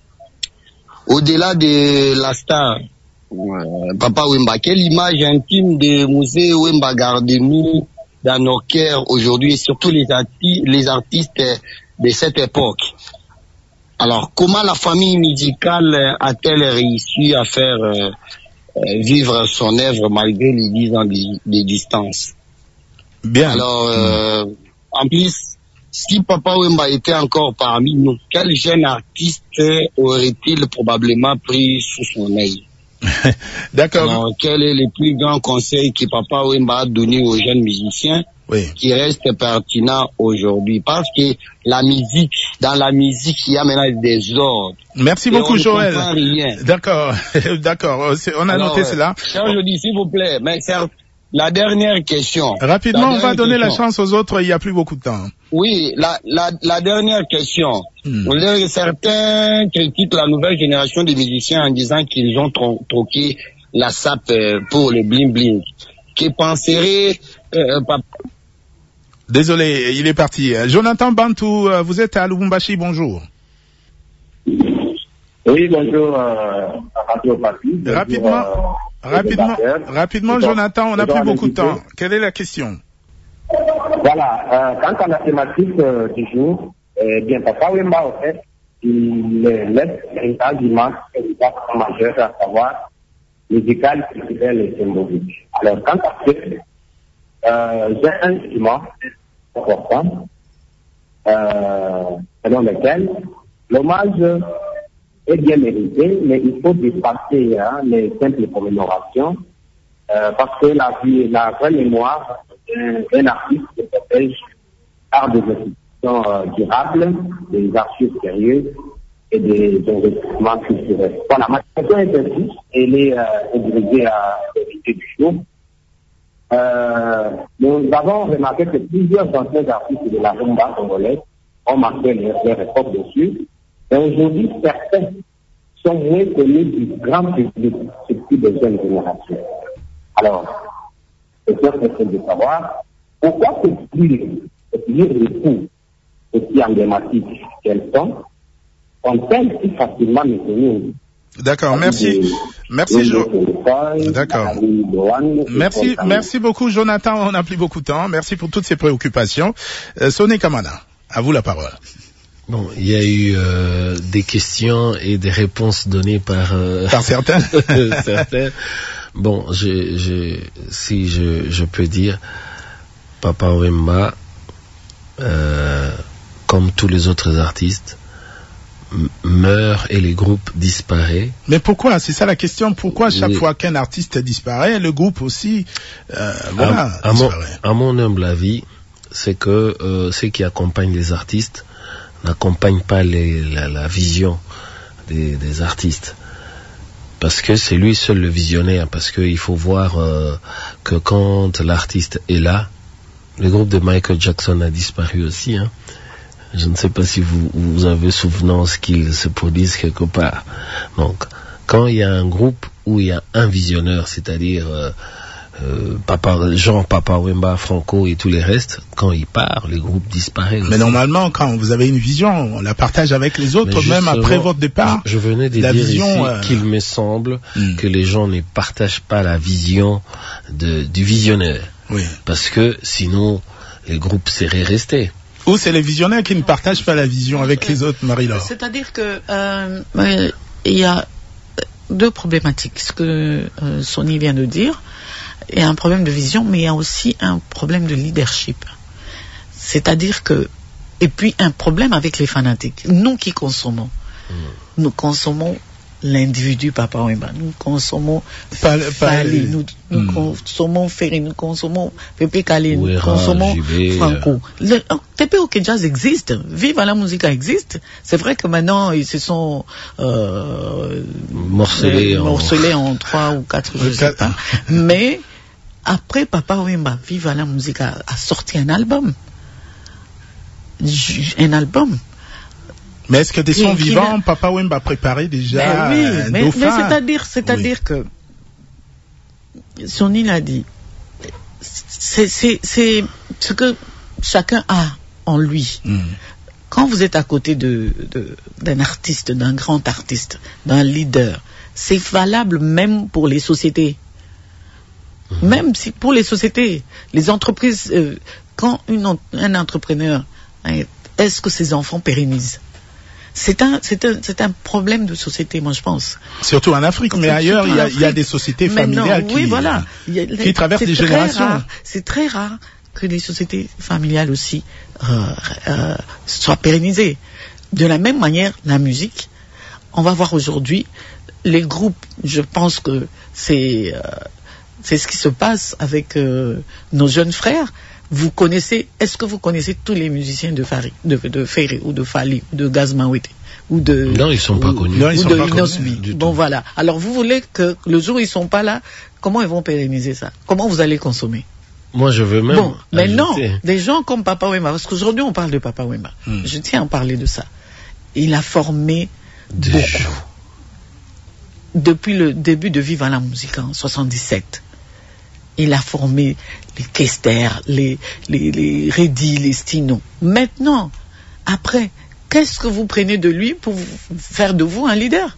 Au-delà de la star, Papa Wemba, quelle image intime de musée Wemba gardez-nous dans nos cœurs aujourd'hui, et surtout les artistes de cette époque? Alors, comment la famille musicale a-t-elle réussi à faire vivre son œuvre malgré les 10 ans de distance? Bien. Alors, en plus, si Papa Wemba était encore parmi nous, quel jeune artiste aurait-il probablement pris sous son œil? D'accord. Alors, quel est le plus grand conseil que Papa Wemba a donné aux jeunes musiciens qui restent pertinents aujourd'hui? Parce que dans la musique, il y a maintenant des ordres. Merci beaucoup, Joël. D'accord, d'accord. On a noté cela. Cher Jody, s'il vous plaît, mais la dernière question. Rapidement, on va donner la chance aux autres, il n'y a plus beaucoup de temps. Oui, la dernière question. Certains critiquent la nouvelle génération de musiciens en disant qu'ils ont troqué la SAP pour le bling-bling. Que penserait Papa? Désolé, il est parti. Jonathan Bantou, vous êtes à Lubumbashi, bonjour. Oui, bonjour à Radio Papi. Rapidement, Jonathan, on n'a plus beaucoup de temps. Quelle est la question? Voilà, quant à la thématique du jour, bien, Papa Wemba, en fait, il laisse un argument majeur, à savoir musical, culturel et symbolique. Alors, quant à ce, j'ai un argument important, selon lequel l'hommage est bien mérité, mais il faut dépasser les simples commémorations, parce que la vraie mémoire d'un artiste se protège par des institutions durables, des archives sérieuses et des investissements culturels. Voilà, ma question est ainsi, elle est dirigée à l'invité du show. Nous avons remarqué que plusieurs anciens artistes de la rumba congolaise ont marqué leur époque dessus. Et aujourd'hui, certains sont moins connus du grand public, surtout des jeunes générations. Alors, c'est de savoir pourquoi ces figures de coups aussi emblématiques qu'elles sont-elles si facilement méconnues? D'accord, merci. D'accord. Merci beaucoup, Jonathan. On n'a plus beaucoup de temps. Merci pour toutes ces préoccupations. Soné Kamana, à vous la parole. Bon, il y a eu des questions et des réponses données par certains. certains. Bon, si je peux dire, Papa Wemba, comme tous les autres artistes, meurt et les groupes disparaissent. Mais pourquoi? C'est ça la question. Pourquoi chaque fois qu'un artiste disparaît, le groupe aussi disparaît? À mon humble avis, c'est que ceux qui accompagnent les artistes n'accompagnent pas la vision des artistes. Parce que c'est lui seul le visionnaire. Parce qu'il faut voir que quand l'artiste est là, le groupe de Michael Jackson a disparu aussi, hein. Je ne sais pas si vous avez souvenance qu'ils se produisent quelque part. Donc, quand il y a un groupe où il y a un visionneur, c'est-à-dire Papa Wemba, Franco et tous les restes, quand il part, le groupe disparaît aussi. Mais normalement, quand vous avez une vision, on la partage avec les autres, même après votre départ. Je venais de dire ici qu'il me semble que les gens ne partagent pas la vision du visionnaire. Oui. Parce que sinon, les groupes seraient restés. Ou c'est les visionnaires qui ne partagent pas la vision avec les autres, Marie-Laure? C'est-à-dire que il y a deux problématiques. Ce que Sonny vient de dire, il y a un problème de vision, mais il y a aussi un problème de leadership. C'est-à-dire que, et puis un problème avec les fanatiques. Nous qui consommons, nous consommons l'individu Papa Wemba, nous consommons Fali, nous consommons Ferry, nous consommons Pepe Kale, nous consommons Franco. Le TPOK Jazz existe, Viva la Musica existe. C'est vrai que maintenant ils se sont morcelés en 3 ou 4, je sais pas. Mais après Papa Wemba, Viva la Musica a sorti un album. Mais est-ce que des sons vivants, Papa Wemba a préparé déjà un dauphin? Mais c'est-à-dire que, Sonny l'a dit, c'est ce que chacun a en lui. Quand vous êtes à côté d'un artiste, d'un grand artiste, d'un leader, c'est valable même pour les sociétés. Même si pour les sociétés, les entreprises, quand un entrepreneur, est-ce que ses enfants pérennisent? C'est un problème de société, moi je pense. Surtout en Afrique, mais ailleurs il y a des sociétés familiales qui traversent des générations. C'est très rare que les sociétés familiales aussi soient pérennisées. De la même manière, la musique, on va voir aujourd'hui les groupes. Je pense que c'est ce qui se passe avec nos jeunes frères. Est-ce que vous connaissez tous les musiciens de Ferry ou de Fali ou de Gazmawete ou de... Non, ils sont pas connus. Non, ils sont pas connus. Bon, voilà. Alors, vous voulez que le jour où ils sont pas là, comment ils vont pérenniser ça? Comment vous allez consommer? Moi, je veux même... Bon, mais non, des gens comme Papa Wemba, parce qu'aujourd'hui, on parle de Papa Wemba. Je tiens à en parler de ça. Il a formé beaucoup. Depuis le début de Viva la Musica en 77. Il a formé les Kester, les Reddy, les Stino. Maintenant, après, qu'est-ce que vous prenez de lui pour faire de vous un leader?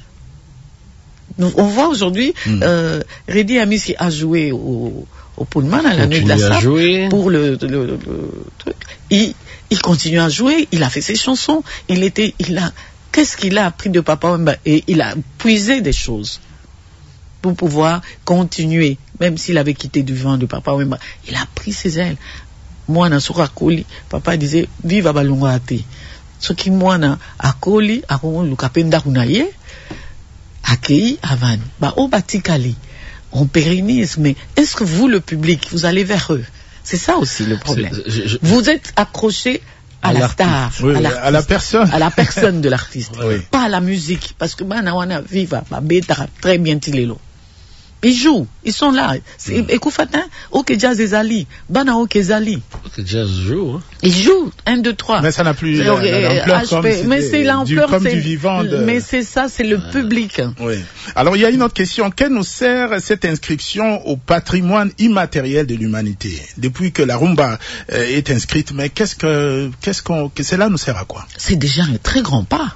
On voit aujourd'hui, Reddy Amissi a joué au Pullman à la nuit de la Sape pour le truc. Il continue à jouer, il a fait ses chansons, qu'est-ce qu'il a appris de Papa Wemba? Et il a puisé des choses pour pouvoir continuer, même s'il avait quitté du vent de Papa Wemba. Il a pris ses ailes. Moi, na sura koli, papa disait, viva balongo ate. Ce qui moi na akoli, akon lukapenda kunaye, akei avan. Ba o batikali. On pérennise, mais est-ce que vous, le public, vous allez vers eux? C'est ça aussi le problème. Vous êtes accroché à la star, à la personne de l'artiste, pas à la musique, parce que Banawana Viva, Beta, très bien Tilelo. Ils jouent, ils sont là. Écouffatin, OK Jazz et Zali, Bana OK Zali. OK Jazz joue. Ils jouent, 1, 2, 3. Mais ça n'a plus l'ampleur comme c'est l'ampleur du vivant. Mais c'est ça, c'est le public. Oui. Alors il y a une autre question. Qu'est-ce nous sert cette inscription au patrimoine immatériel de l'humanité? Depuis que la rumba est inscrite, mais que cela nous sert à quoi? C'est déjà un très grand pas.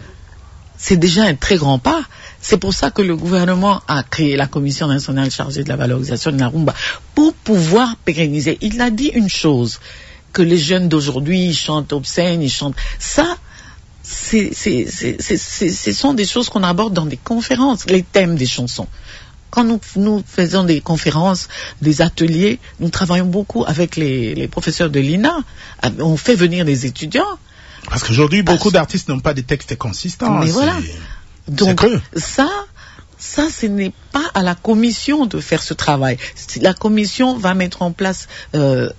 C'est pour ça que le gouvernement a créé la commission nationale chargée de la valorisation de la rumba pour pouvoir pérenniser. Il a dit une chose, que les jeunes d'aujourd'hui, ils chantent obscènes, ils chantent... Ça, ce sont des choses qu'on aborde dans des conférences, les thèmes des chansons. Quand nous faisons des conférences, des ateliers, nous travaillons beaucoup avec les professeurs de l'INA. On fait venir des étudiants. Parce qu'aujourd'hui, beaucoup d'artistes n'ont pas des textes consistants. Mais voilà. Donc, ça, ce n'est pas à la commission de faire ce travail. La commission va mettre en place on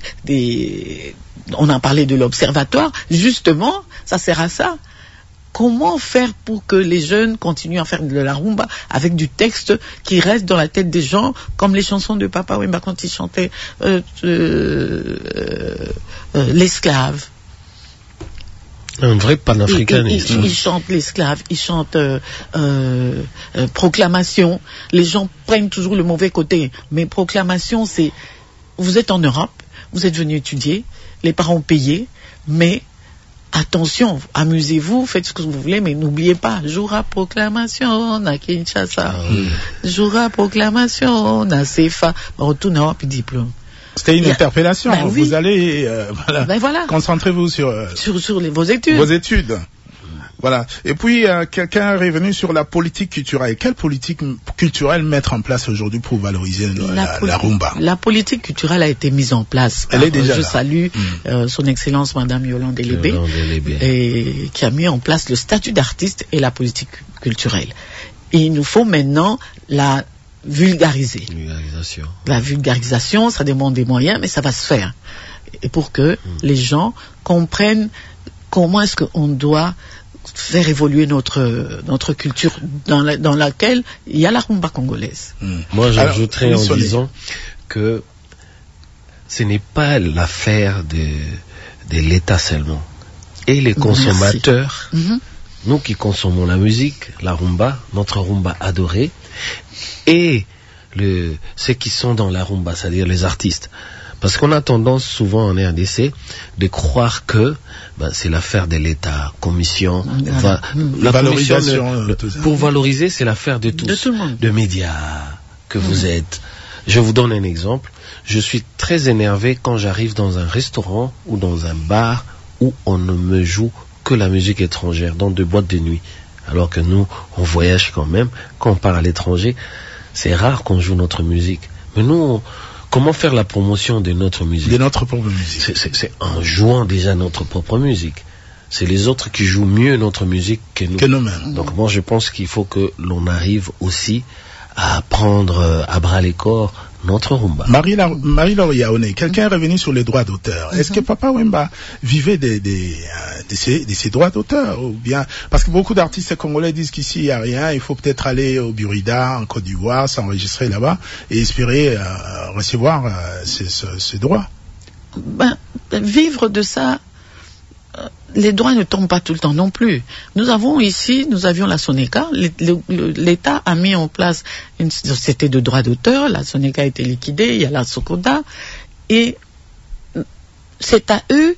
a parlé de l'observatoire. Justement, ça sert à ça. Comment faire pour que les jeunes continuent à faire de la rumba avec du texte qui reste dans la tête des gens, comme les chansons de Papa Wemba quand il chantait l'esclave. Un vrai panafricanisme. Il chante l'esclave, il chante proclamation. Les gens prennent toujours le mauvais côté. Mais proclamation, c'est... Vous êtes en Europe, vous êtes venu étudier, les parents ont payé, mais... Attention, amusez-vous, faites ce que vous voulez, mais n'oubliez pas, jour à proclamation, à Kinshasa, jour à proclamation, à CFA, retourne en Europe, diplôme. C'était une interpellation. Oui. Vous allez, voilà. Concentrez-vous sur vos études. Vos études. Voilà. Et puis, quelqu'un est revenu sur la politique culturelle. Quelle politique culturelle mettre en place aujourd'hui pour valoriser la rumba? La politique culturelle a été mise en place. Elle est déjà Je là. salue son Excellence Madame Yolande Elébé, et qui a mis en place le statut d'artiste et la politique culturelle. Et il nous faut maintenant la vulgariser. La vulgarisation, ça demande des moyens, mais ça va se faire. Et pour que les gens comprennent comment est-ce qu'on doit faire évoluer notre culture dans laquelle il y a la rumba congolaise. Moi, j'ajouterais en disant que ce n'est pas l'affaire de l'État seulement. Et les consommateurs, nous qui consommons la musique, la rumba, notre rumba adorée, et ceux qui sont dans la rumba, c'est-à-dire les artistes. Parce qu'on a tendance souvent en RDC de croire que c'est l'affaire de l'État, commission, la valorisation. Pour valoriser, c'est l'affaire de tous, de tout le monde. de médias que vous êtes. Je vous donne un exemple. Je suis très énervé quand j'arrive dans un restaurant ou dans un bar où on ne me joue que la musique étrangère, dans des boîtes de nuit. Alors que nous, on voyage quand même. Quand on part à l'étranger, c'est rare qu'on joue notre musique. Mais nous, comment faire la promotion de notre musique? De notre propre musique. C'est en jouant déjà notre propre musique. C'est les autres qui jouent mieux notre musique que nous. Que nous-mêmes. Donc moi je pense qu'il faut que l'on arrive aussi à prendre à bras les corps notre rumba. Marie-Laure Yaoné, quelqu'un est revenu sur les droits d'auteur. Est-ce que Papa Wemba vivait de ces droits d'auteur ou bien parce que beaucoup d'artistes congolais disent qu'ici il n'y a rien, il faut peut-être aller au Burida en Côte d'Ivoire, s'enregistrer là-bas et espérer recevoir ces droits. Vivre de ça, les droits ne tombent pas tout le temps non plus. Nous avions la Soneca. L'État a mis en place une société de droits d'auteur. La Soneca a été liquidée. Il y a la Sokoda. Et c'est à eux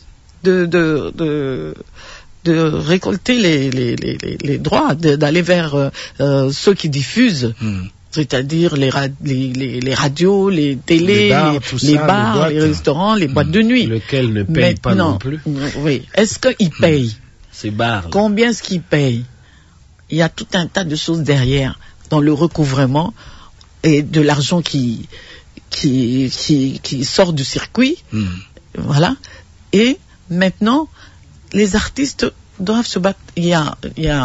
de récolter les droits, d'aller vers ceux qui diffusent. C'est-à-dire les radios, les télés, les bars, les restaurants, les boîtes de nuit. Lesquels ne payent pas non plus. Oui. Est-ce qu'ils payent? Ces bars. Combien est-ce qu'ils payent? Il y a tout un tas de choses derrière, dans le recouvrement et de l'argent qui sort du circuit. Voilà. Et maintenant, les artistes doivent se battre. Il y a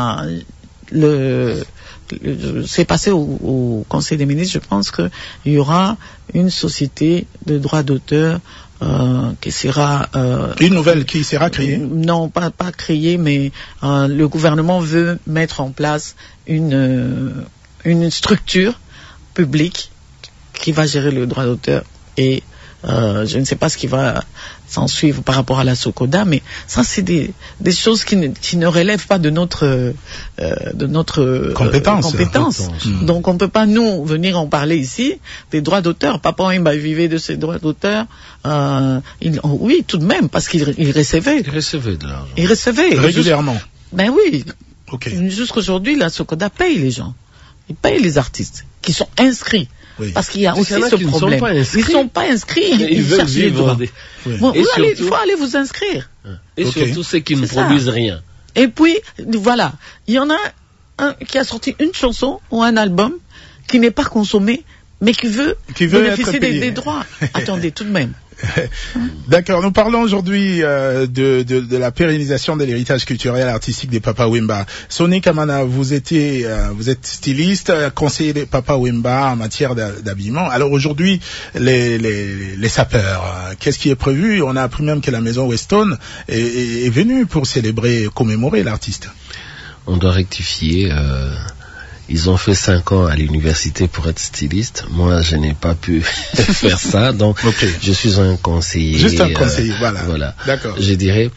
c'est passé au Conseil des ministres, je pense qu'il y aura une société de droits d'auteur qui sera... une nouvelle qui sera créée? Non, pas créée, mais le gouvernement veut mettre en place une structure publique qui va gérer le droit d'auteur et je ne sais pas ce qui va s'en suivre par rapport à la Sokoda, mais ça c'est des choses qui ne relèvent pas de notre compétence. Donc on ne peut pas nous venir en parler ici des droits d'auteur. Papa Wemba vivait de ses droits d'auteur. Oui, tout de même, parce qu'il recevait. Il recevait de l'argent. Il recevait régulièrement. Ben oui. Okay. Jusqu'aujourd'hui, la Sokoda paye les gens. Il paye les artistes qui sont inscrits. Oui. Parce qu'il y a aussi ce problème. Ils ne sont pas inscrits. Ils veulent vivre. Il faut aller vous inscrire. Et surtout ceux qui ne produisent rien. Et puis, voilà. Il y en a un qui a sorti une chanson ou un album qui n'est pas consommé, mais qui veut bénéficier des droits. Attendez, tout de même. D'accord, nous parlons aujourd'hui de la pérennisation de l'héritage culturel artistique des Papa Wemba. Sonny Kamana, vous êtes styliste, conseiller des Papa Wemba en matière d'habillement. Alors aujourd'hui, les sapeurs, qu'est-ce qui est prévu? On a appris même que la maison Weston est venue pour célébrer, commémorer l'artiste. On doit rectifier. Ils ont fait 5 ans à l'université pour être styliste. Moi, je n'ai pas pu faire ça, donc je suis un conseiller. Juste un conseiller, voilà. D'accord. Je dirais,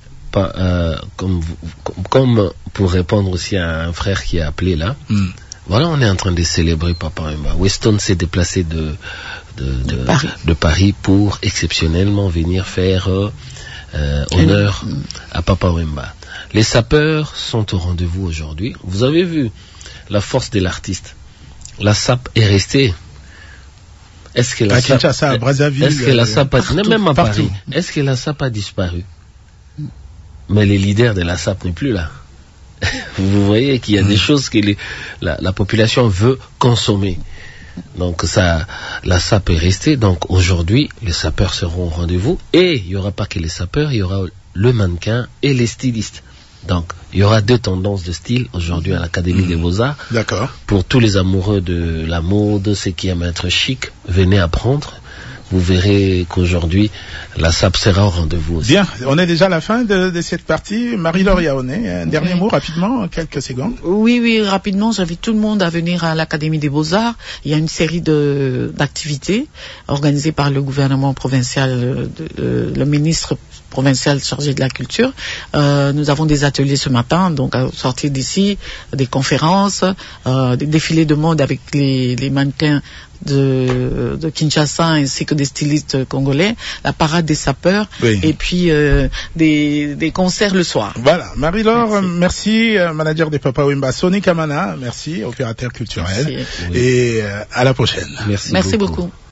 comme pour répondre aussi à un frère qui a appelé là, voilà, on est en train de célébrer Papa Wemba. Weston s'est déplacé de Paris pour exceptionnellement venir faire honneur à Papa Wemba. Les sapeurs sont au rendez-vous aujourd'hui. Vous avez vu la force de l'artiste. La SAP est restée. Est-ce que la SAP, à Brazzaville, est-ce que la SAP a, même à Paris, est-ce que la SAP a disparu? Mais les leaders de la SAP n'est plus là. Vous voyez qu'il y a des choses que la population veut consommer. Donc la SAP est restée. Donc aujourd'hui, les sapeurs seront au rendez-vous. Et il n'y aura pas que les sapeurs, il y aura le mannequin et les stylistes. Donc, il y aura 2 tendances de style aujourd'hui à l'Académie des Beaux-Arts. D'accord. Pour tous les amoureux de la mode, ceux qui aiment être chic, venez apprendre. Vous verrez qu'aujourd'hui, la SAP sera au rendez-vous aussi. Bien, on est déjà à la fin de cette partie. Marie-Laure Yaoné, un dernier mot rapidement, quelques secondes. Oui, rapidement, j'invite tout le monde à venir à l'Académie des Beaux-Arts. Il y a une série d'activités organisées par le gouvernement provincial, le ministre provincial chargé de la culture. Nous avons des ateliers ce matin, donc à sortir d'ici, des conférences, des défilés de mode avec les mannequins de Kinshasa ainsi que des stylistes congolais, la parade des sapeurs et puis des concerts le soir. Voilà, Marie-Laure, merci manager des Papa Wemba. Sonny Kamana, merci, opérateur culturel. Merci. Et à la prochaine. Merci beaucoup.